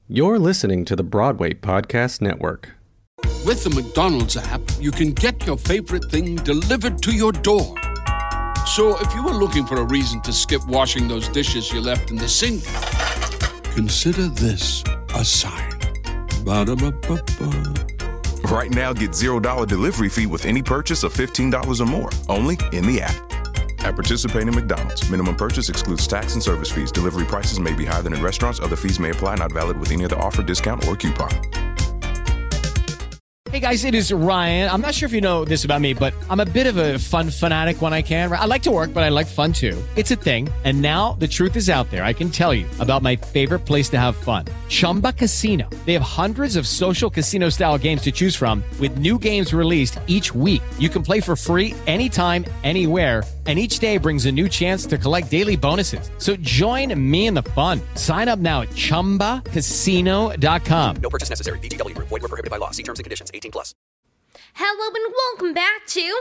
You're listening to the Broadway Podcast Network. With the McDonald's app, you can get your favorite thing delivered to your door. So if you were looking for a reason to skip washing those dishes you left in the sink, consider this a sign. Ba-da-ba-ba-ba. Right now, get $0 delivery fee with any purchase of $15 or more, only in the app. At participating McDonald's, minimum purchase excludes tax and service fees. Delivery prices may be higher than in restaurants. Other fees may apply, not valid with any other offer, discount, or coupon. Hey guys, it is Ryan. I'm not sure if you know this about me, but I'm a bit of a fun fanatic when I can. I like to work, but I like fun too. It's a thing. And now the truth is out there. I can tell you about my favorite place to have fun. Chumba Casino. They have hundreds of social casino style games to choose from with new games released each week. You can play for free anytime, anywhere. And each day brings a new chance to collect daily bonuses. So join me in the fun. Sign up now at ChumbaCasino.com. No purchase necessary. VGW Group. Void where prohibited by law. See terms and conditions. 18+. Hello and welcome back to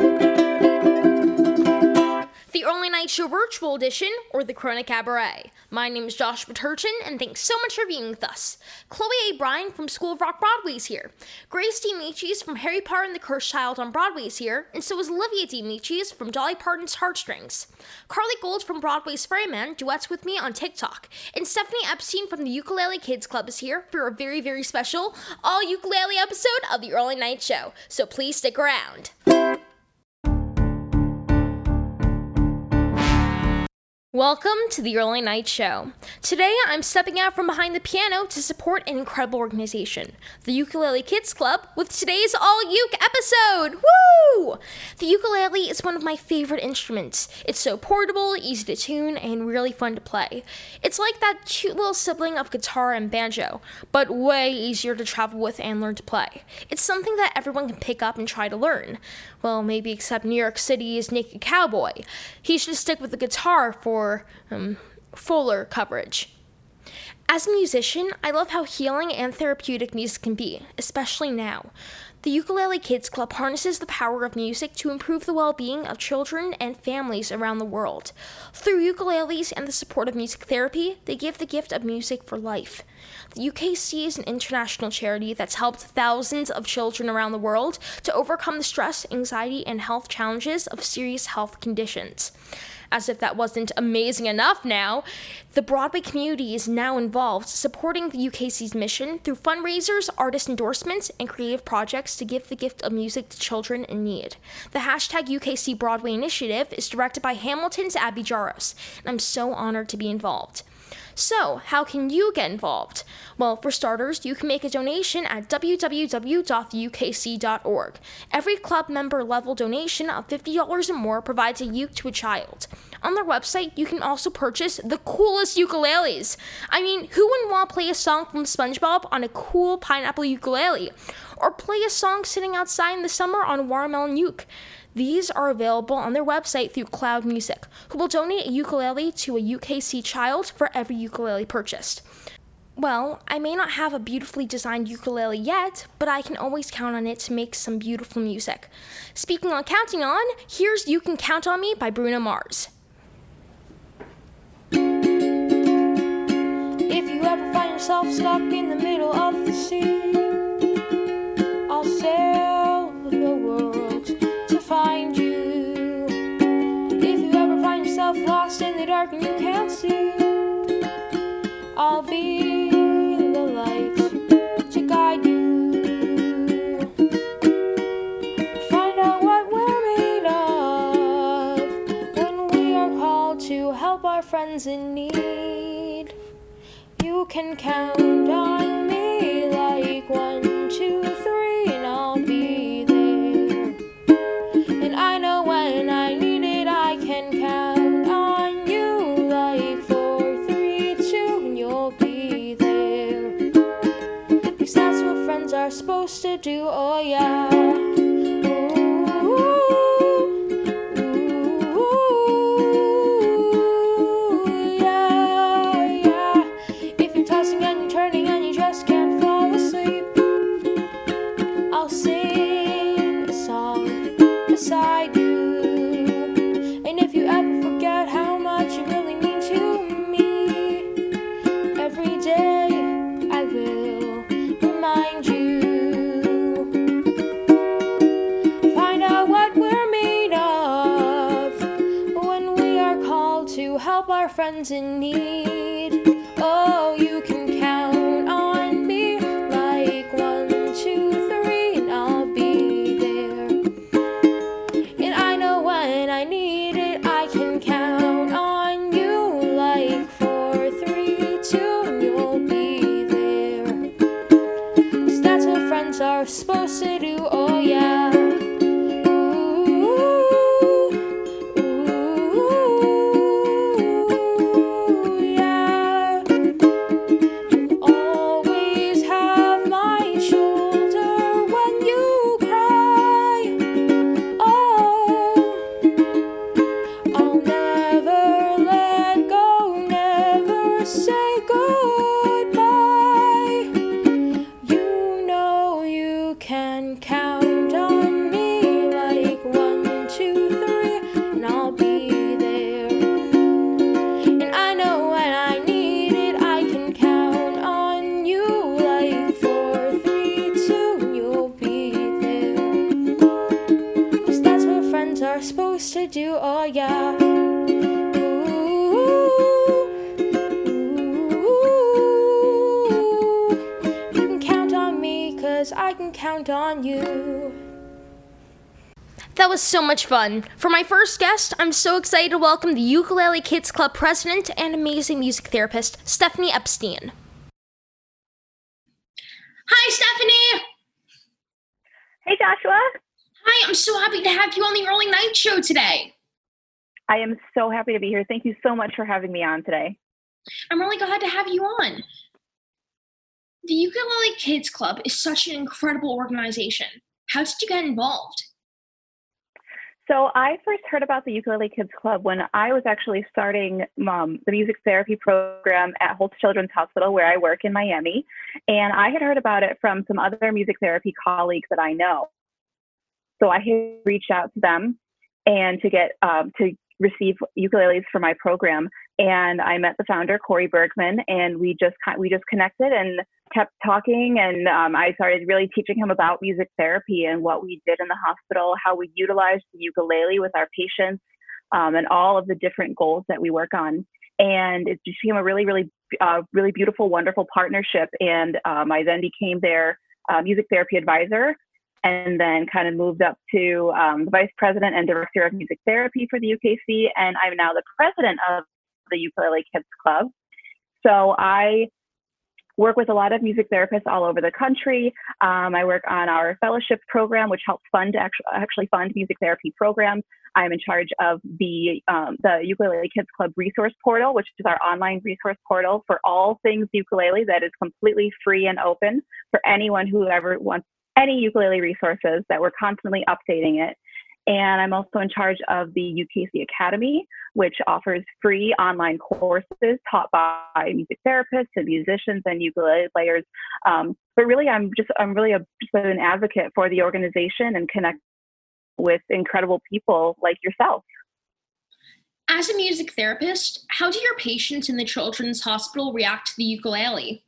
the Early Night Show Virtual Edition, or the Corona Cabaret. My name is Joshua Turchin, and thanks so much for being with us. Chloe A. Bryan from School of Rock Broadway is here. Grace D. Michis from Harry Potter and the Cursed Child on Broadway is here, and so is Olivia D. Michis from Dolly Parton's Heartstrings. Carly Gold from Broadway's Ferryman duets with me on TikTok, and Stephanie Epstein from the Ukulele Kids Club is here for a very, very special all-ukulele episode of the Early Night Show, so please stick around. Welcome to the Early Night Show. Today, I'm stepping out from behind the piano to support an incredible organization, the Ukulele Kids Club, with today's all-uke episode. Woo! The ukulele is one of my favorite instruments. It's so portable, easy to tune, and really fun to play. It's like that cute little sibling of guitar and banjo, but way easier to travel with and learn to play. It's something that everyone can pick up and try to learn. Well, maybe except New York City's Naked Cowboy. He should stick with the guitar for fuller coverage. As a musician, I love how healing and therapeutic music can be, especially now. The Ukulele Kids Club harnesses the power of music to improve the well-being of children and families around the world. Through ukuleles and the support of music therapy, they give the gift of music for life. The UKC is an international charity that's helped thousands of children around the world to overcome the stress, anxiety, and health challenges of serious health conditions. As if that wasn't amazing enough now, the Broadway community is now involved, supporting the UKC's mission through fundraisers, artist endorsements, and creative projects to give the gift of music to children in need. The hashtag UKC Broadway initiative is directed by Hamilton's Abby Jaros, and I'm so honored to be involved. So, how can you get involved? Well, for starters, you can make a donation at www.theukc.org. Every club member level donation of $50 or more provides a uke to a child. On their website, you can also purchase the coolest ukuleles. I mean, who wouldn't want to play a song from SpongeBob on a cool pineapple ukulele? Or play a song sitting outside in the summer on a watermelon uke? These are available on their website through Cloud Music, who will donate a ukulele to a UKC child for every ukulele purchased. Well, I may not have a beautifully designed ukulele yet, but I can always count on it to make some beautiful music. Speaking on counting on, here's You Can Count on Me by Bruno Mars. If you ever find yourself stuck in the middle of the sea, I'll sail the world to find you. If you ever find yourself lost in the dark and you can't see, I'll be the light to guide you. Find out what we're made of when we are called to help our friends in need. You can count on me like 1, 2, 3, and I'll be there. And I know when I need it, I can count on you like 4, 3, 2, and you'll be there. Because that's what friends are supposed to do, oh yeah. friends in need. Oh, you can count on me like 1, 2, 3, and I'll be there. And I know when I need it, I can count on you like 4, 3, 2, and you'll be there. 'Cause that's what friends are supposed to do, oh yeah. Supposed to do, oh yeah. You can count on me, 'cause I can count on you. That was so much fun. For my first guest, I'm so excited to welcome the Ukulele Kids Club president and amazing music therapist, Stephanie Epstein. Hi, Stephanie! Hey, Joshua. Hi, I'm so happy to have you on the Early Night Show today. I am so happy to be here. Thank you so much for having me on today. I'm really glad to have you on. The Ukulele Kids Club is such an incredible organization. How did you get involved? So I first heard about the Ukulele Kids Club when I was actually starting the music therapy program at Holtz Children's Hospital, where I work in Miami. And I had heard about it from some other music therapy colleagues that I know. So I had reached out to them and to get to receive ukuleles for my program. And I met the founder, Corey Bergman, and we just connected and kept talking. And I started really teaching him about music therapy and what we did in the hospital, how we utilized the ukulele with our patients, and all of the different goals that we work on. And it just became a really, really, really beautiful, wonderful partnership. And I then became their music therapy advisor, and then kind of moved up to the vice president and director of music therapy for the UKC. And I'm now the president of the Ukulele Kids Club. So I work with a lot of music therapists all over the country. I work on our fellowship program, which helps actually fund music therapy programs. I'm in charge of the Ukulele Kids Club resource portal, which is our online resource portal for all things ukulele that is completely free and open for anyone who ever wants any ukulele resources, that we're constantly updating it. And I'm also in charge of the UKC Academy, which offers free online courses taught by music therapists and musicians and ukulele players. But really, I'm really just an advocate for the organization and connect with incredible people like yourself. As a music therapist, how do your patients in the Children's Hospital react to the ukulele?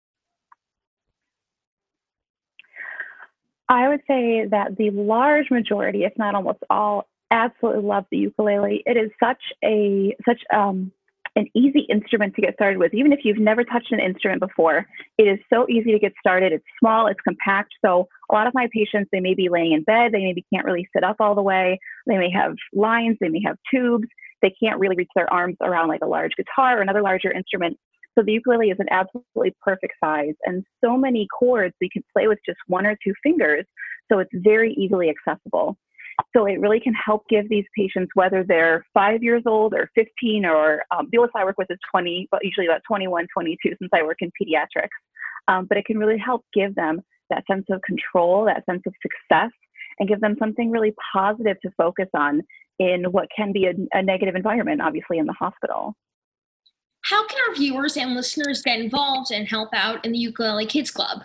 I would say that the large majority, if not almost all, absolutely love the ukulele. It is such an easy instrument to get started with. Even if you've never touched an instrument before, it is so easy to get started. It's small, it's compact. So a lot of my patients, they may be laying in bed, they maybe can't really sit up all the way. They may have lines, they may have tubes. They can't really reach their arms around like a large guitar or another larger instrument. So the ukulele is an absolutely perfect size, and so many chords we can play with just 1 or 2 fingers. So it's very easily accessible. So it really can help give these patients, whether they're 5 years old or 15, or the oldest I work with is 20, but usually about 21, 22 since I work in pediatrics. But it can really help give them that sense of control, that sense of success, and give them something really positive to focus on in what can be a negative environment, obviously, in the hospital. How can our viewers and listeners get involved and help out in the Ukulele Kids Club?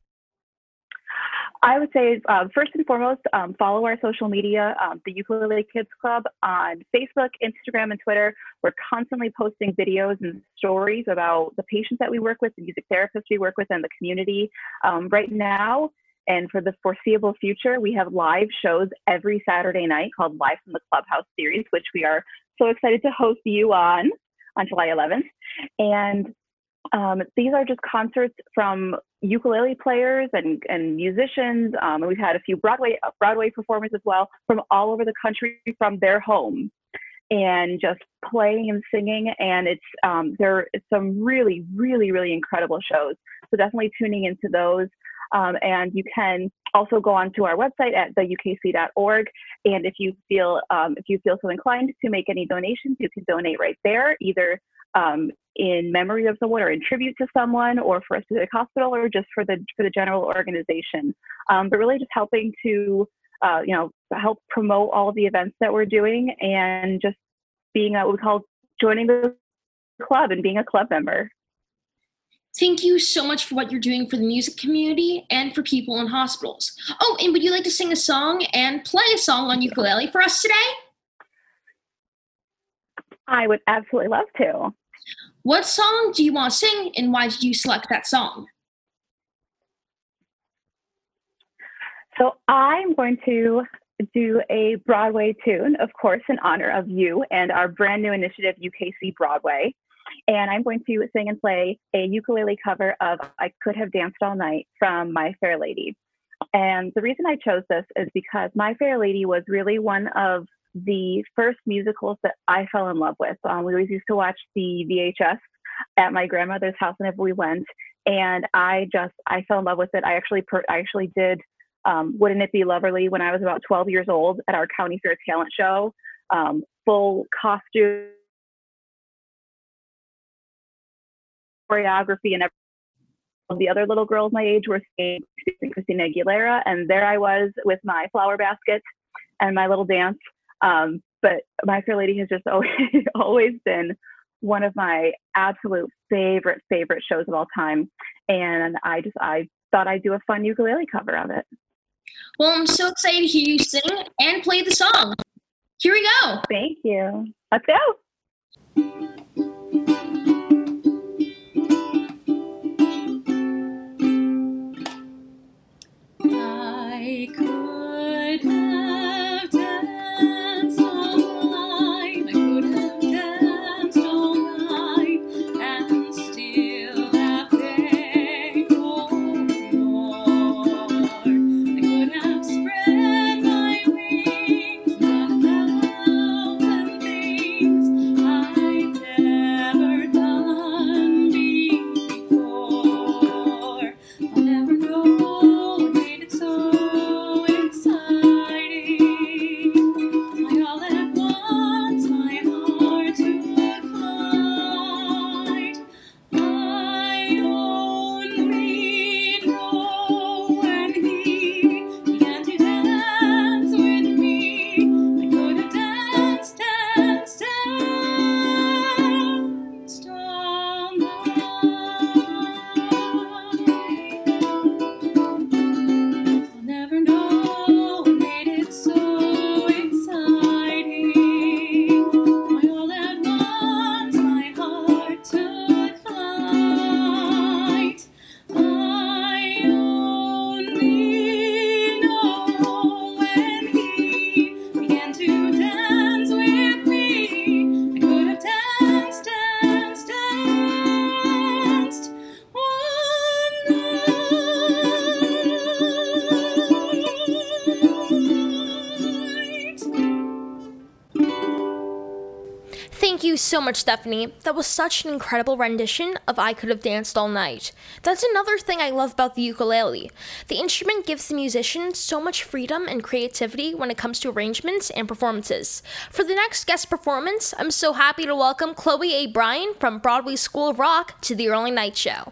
I would say, first and foremost, follow our social media, the Ukulele Kids Club on Facebook, Instagram, and Twitter. We're constantly posting videos and stories about the patients that we work with, the music therapists we work with, and the community. Right now, and for the foreseeable future, we have live shows every Saturday night called Live from the Clubhouse series, which we are so excited to host you on. on July 11th. And these are just concerts from ukulele players and musicians. And we've had a few Broadway performers as well from all over the country from their home, and just playing and singing. And it's some really, really, really incredible shows. So definitely tuning into those. And you can also go onto our website at theukc.org. And if you feel so inclined to make any donations, you can donate right there, either in memory of someone or in tribute to someone, or for a specific hospital, or just for the general organization. But really just helping to help promote all of the events that we're doing, and just being what we call joining the club and being a club member. Thank you so much for what you're doing for the music community and for people in hospitals. Oh, and would you like to sing a song and play a song on ukulele for us today? I would absolutely love to. What song do you want to sing, and why did you select that song? So I'm going to do a Broadway tune, of course, in honor of you and our brand new initiative, UKC Broadway. And I'm going to sing and play a ukulele cover of I Could Have Danced All Night from My Fair Lady. And the reason I chose this is because My Fair Lady was really one of the first musicals that I fell in love with. We always used to watch the VHS at my grandmother's house whenever we went. And I fell in love with it. I actually did Wouldn't It Be Loverly when I was about 12 years old at our county fair talent show, full costume, choreography, and all the other little girls my age were singing Christina Aguilera, and there I was with my flower basket and my little dance. But My Fair Lady has just always been one of my absolute favorite shows of all time, and I thought I'd do a fun ukulele cover of it. Well, I'm so excited to hear you sing and play the song. Here we go. Thank you. Let's go. I could have danced all night. I could have danced all night and still have begged for more. I could have spread my wings, done a thousand things I'd never done before. I'll never know what made it so exciting. Why all at once my heart took flight. I only know when he began to dance with me. I could have danced all night. I'll never know what made it so exciting. Why all at once my heart took flight. I only know when he began to dance with me. I could have danced all night. Thank you so much, Stephanie. That was such an incredible rendition of I Could Have Danced All Night. That's another thing I love about the ukulele. The instrument gives the musician so much freedom and creativity when it comes to arrangements and performances. For the next guest performance, I'm so happy to welcome Chloe A. Bryan from Broadway School of Rock to the Early Night Show.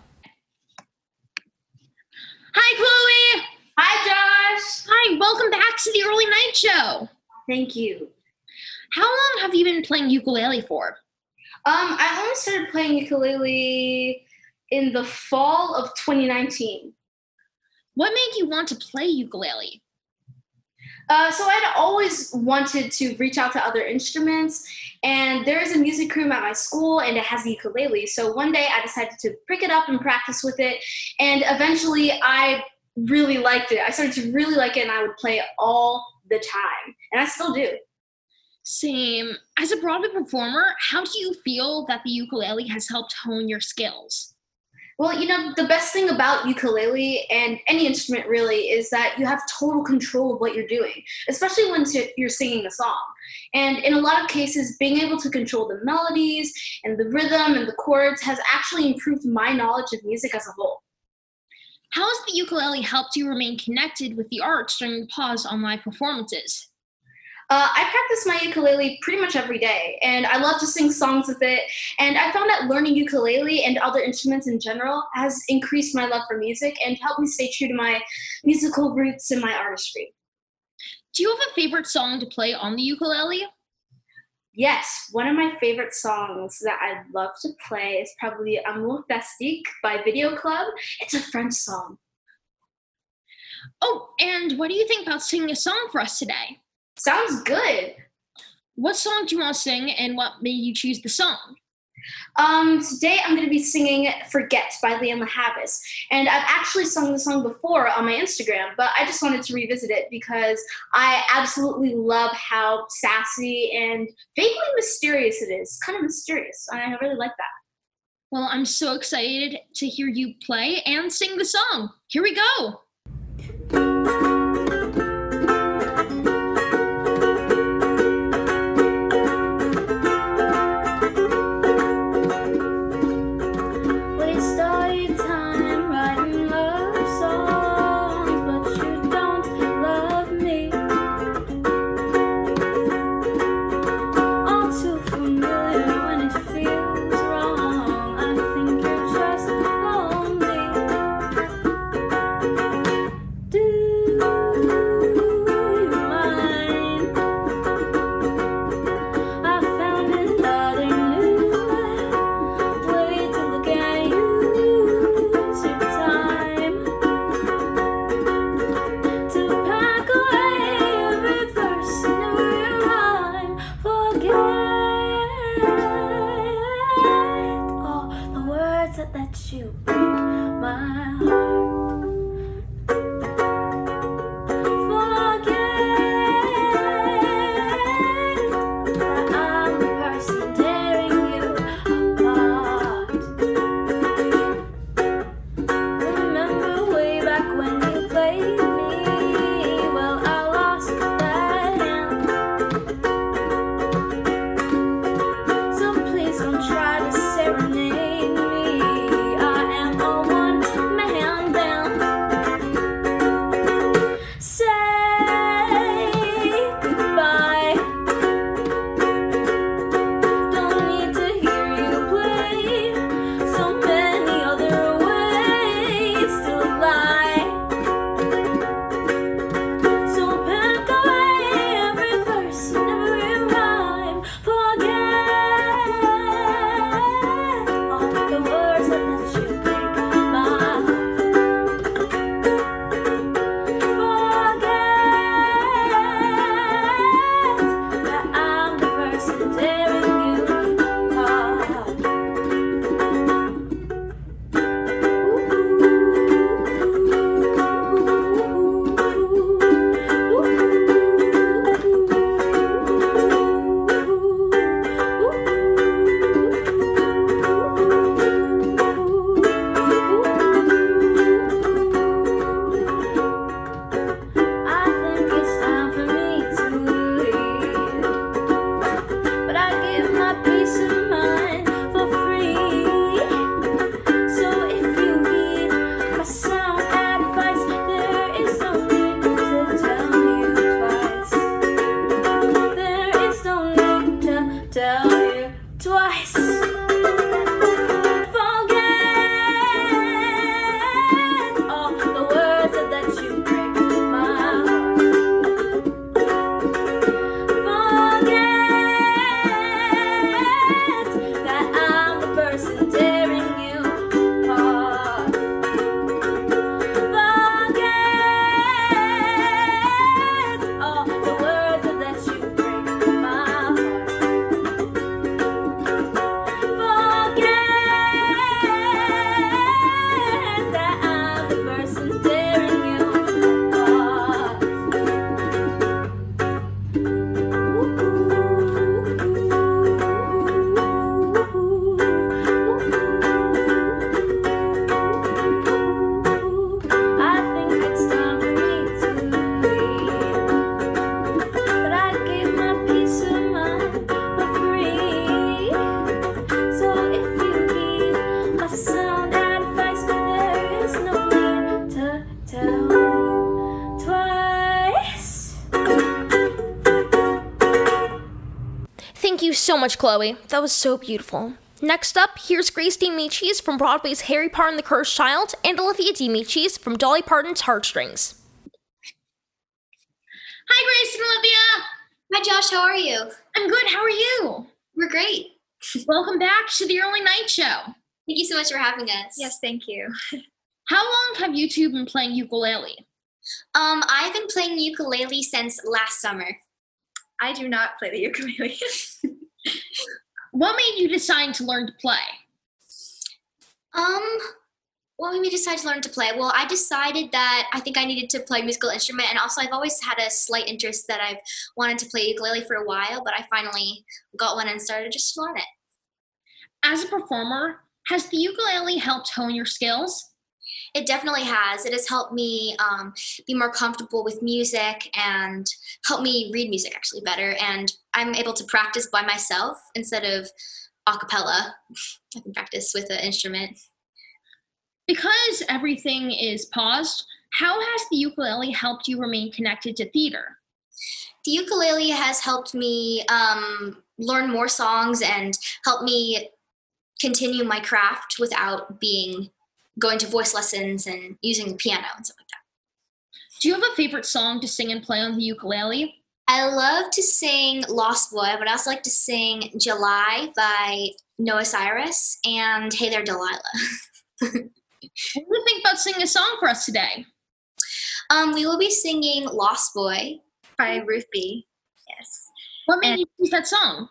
Hi, Chloe! Hi, Josh. Hi, welcome back to the Early Night Show. Thank you. How long have you been playing ukulele for? I only started playing ukulele in the fall of 2019. What made you want to play ukulele? So I'd always wanted to reach out to other instruments, and there is a music room at my school, and it has the ukulele. So one day I decided to pick it up and practice with it, and eventually I really liked it. I started to really like it, and I would play it all the time, and I still do. Same. As a Broadway performer, how do you feel that the ukulele has helped hone your skills? Well, the best thing about ukulele and any instrument really is that you have total control of what you're doing, especially when you're singing a song. And in a lot of cases, being able to control the melodies and the rhythm and the chords has actually improved my knowledge of music as a whole. How has the ukulele helped you remain connected with the arts during the pause on live performances? I practice my ukulele pretty much every day, and I love to sing songs with it. And I found that learning ukulele and other instruments in general has increased my love for music and helped me stay true to my musical roots and my artistry. Do you have a favorite song to play on the ukulele? Yes, one of my favorite songs that I'd love to play is probably Amour Plastique by Video Club. It's a French song. Oh, and what do you think about singing a song for us today? Sounds good. What song do you want to sing, and what made you choose the song? Today I'm going to be singing Forget by Liam LaHavis. And I've actually sung the song before on my Instagram, but I just wanted to revisit it because I absolutely love how sassy and vaguely mysterious it is. It's kind of mysterious, and I really like that. Well, I'm so excited to hear you play and sing the song. Here we go. Do so much, Chloe. That was so beautiful. Next up, here's Grace Demichis from Broadway's Harry Potter and the Cursed Child, and Olivia Demichis from Dolly Parton's Heartstrings. Hi, Grace and Olivia. Hi, Josh. How are you? I'm good. How are you? We're great. Welcome back to the Early Night Show. Thank you so much for having us. Yes, thank you. How long have you two been playing ukulele? I've been playing ukulele since last summer. I do not play the ukulele. What made you decide to learn to play? What made me decide to learn to play? Well, I decided that I think I needed to play a musical instrument, and also I've always had a slight interest that I've wanted to play ukulele for a while, but I finally got one and started just to learn it. As a performer, has the ukulele helped hone your skills? It definitely has. It has helped me be more comfortable with music and helped me read music actually better. And I'm able to practice by myself instead of a cappella. I can practice with an instrument. Because everything is paused, how has the ukulele helped you remain connected to theater? The ukulele has helped me learn more songs and helped me continue my craft without going to voice lessons and using the piano and stuff like that. Do you have a favorite song to sing and play on the ukulele? I love to sing Lost Boy, but I also like to sing July by Noah Cyrus and Hey There Delilah. What do you think about singing a song for us today? We will be singing Lost Boy by Ruth B. Yes. What made you choose that song?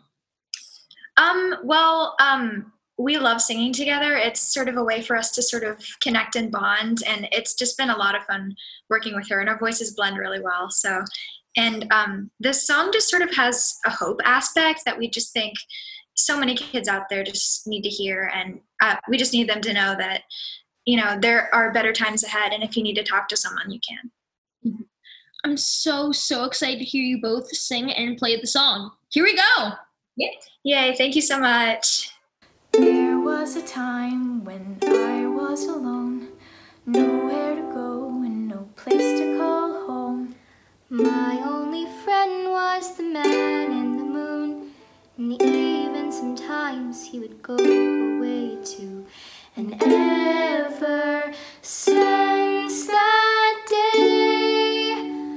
We love singing together. It's sort of a way for us to sort of connect and bond, and it's just been a lot of fun working with her, and our voices blend really well. So, and this song just sort of has a hope aspect that we just think so many kids out there just need to hear, and we just need them to know that, you know, there are better times ahead, and if you need to talk to someone, you can. Mm-hmm. I'm so excited to hear you both sing and play the song. Here we go. Yeah. Yay, thank you so much. There was a time when I was alone, nowhere to go and no place to call home. My only friend was the man in the moon, and even sometimes he would go away too. And ever since that day,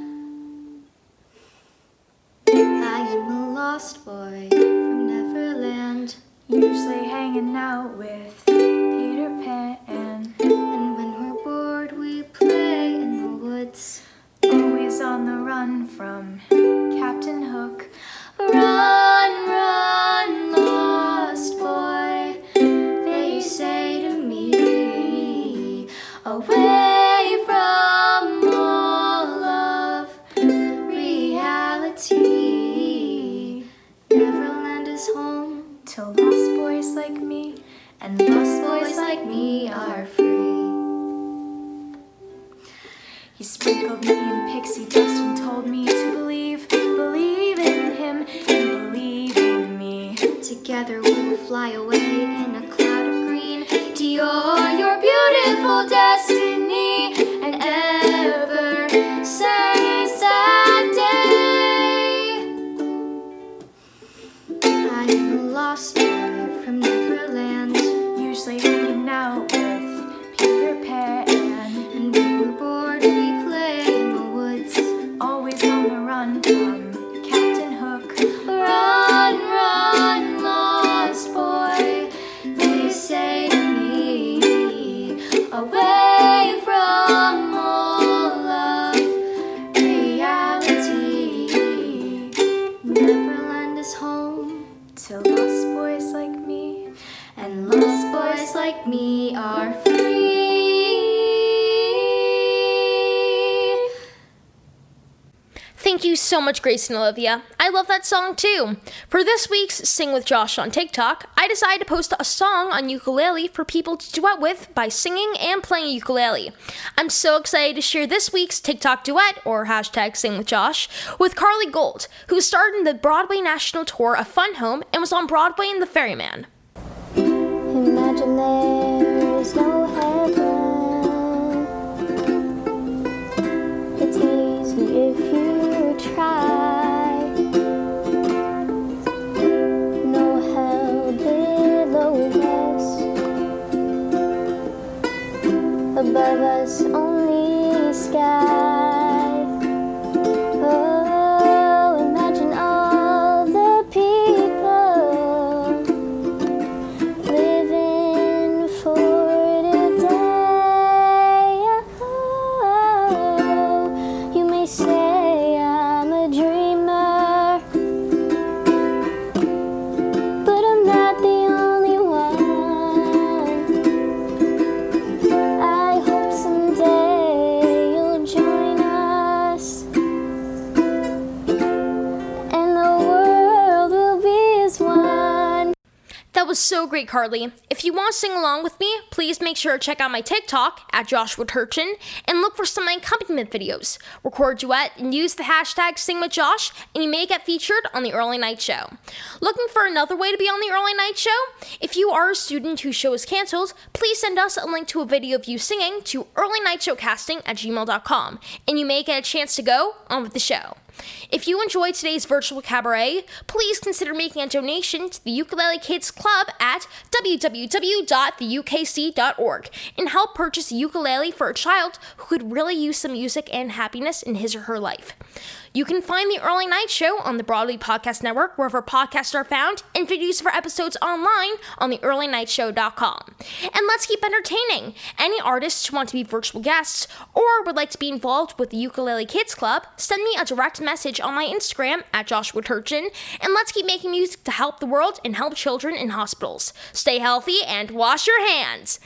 I am a lost boy from Neverland, usually hanging out with Peter Pan. And when we're bored, we play in the woods, always on the run from Captain Hook. Run, run, lost boy, they say to me, away from all of reality. Neverland is home to lost boys like me, and lost boys like me are free. He sprinkled me in pixie dust and told me to believe in him and believe in me. Together we'll fly away in a cloud of green to your beautiful destiny. And ever since that day, I am a lost boy from Neverland, usually hanging out with Peter Pan. And when we're bored, we play in the woods, always on the run from Captain Hook. Run, run, lost boy, they say to me, away from all of reality. Neverland is home to lost boys like me, and lost boys like me are free. Thank you so much, Grace and Olivia. I love that song too. For this week's Sing with Josh on TikTok, I decided to post a song on ukulele for people to duet with by singing and playing ukulele. I'm so excited to share this week's TikTok duet, or hashtag Sing with Josh, with Carly Gold, who starred in the Broadway National Tour of Fun Home and was on Broadway in The Ferryman. Imagine there's no heaven. It's easy if you try. us only sky. Oh, imagine all the people living for today. Oh, you may say I'm a dreamer, but I'm not the only one. I hope someday you'll join us, and the world will be as one. That was so great, Carly. If you want to sing along with me, please make sure to check out my TikTok at Joshua Turchin and look for some of my accompaniment videos. Record a duet and use the hashtag SingWithJosh, and you may get featured on the Early Night Show. Looking for another way to be on the Early Night Show? If you are a student whose show is canceled, please send us a link to a video of you singing to earlynightshowcasting@gmail.com, and you may get a chance to go on with the show. If you enjoyed today's virtual cabaret, please consider making a donation to the Ukulele Kids Club at www.theukc.org and help purchase a ukulele for a child who could really use some music and happiness in his or her life. You can find The Early Night Show on the Broadway Podcast Network, wherever podcasts are found, and videos for episodes online on theearlynightshow.com. And let's keep entertaining. Any artists who want to be virtual guests or would like to be involved with the Ukulele Kids Club, send me a direct message on my Instagram at Joshua Turchin, and let's keep making music to help the world and help children in hospitals. Stay healthy and wash your hands.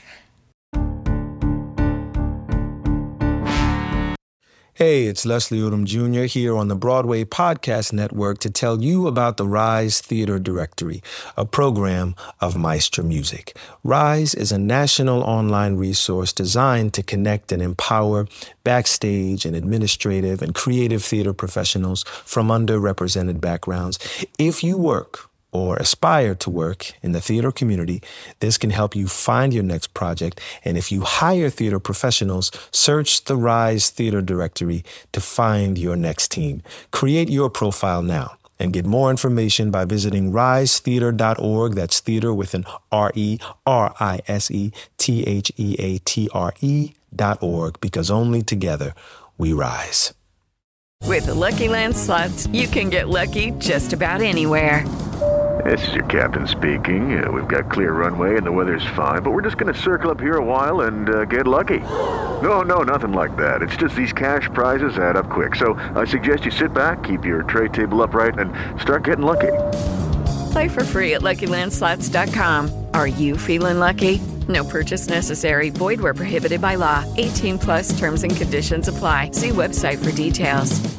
Hey, it's Leslie Odom Jr. here on the Broadway Podcast Network to tell you about the Rise Theater Directory, a program of Maestra Music. Rise is a national online resource designed to connect and empower backstage and administrative and creative theater professionals from underrepresented backgrounds. If you work or aspire to work in the theater community, this can help you find your next project. And if you hire theater professionals, search the Rise Theater Directory to find your next team. Create your profile now and get more information by visiting risetheater.org. That's theater with an RERISETHEATRE.org, because only together we rise. With the Lucky Land Slots, you can get lucky just about anywhere. This is your captain speaking. We've got clear runway and the weather's fine, but we're just going to circle up here a while and get lucky. No, nothing like that. It's just these cash prizes add up quick. So I suggest you sit back, keep your tray table upright, and start getting lucky. Play for free at LuckyLandSlots.com. Are you feeling lucky? No purchase necessary. Void where prohibited by law. 18+ terms and conditions apply. See website for details.